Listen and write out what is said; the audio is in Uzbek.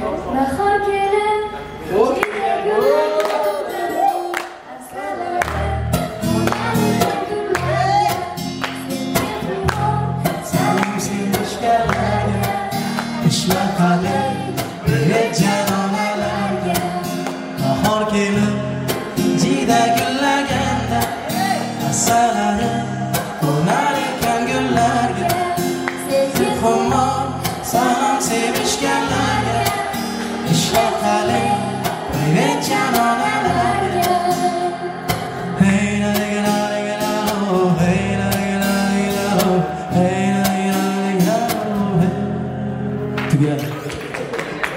bahor kelib ishlar qalay janonalarga bahor kelib jiyda gullaganda assalari qo'nar ekan gullarga xumor salom sevishganlarga ishlar qalay janonalarga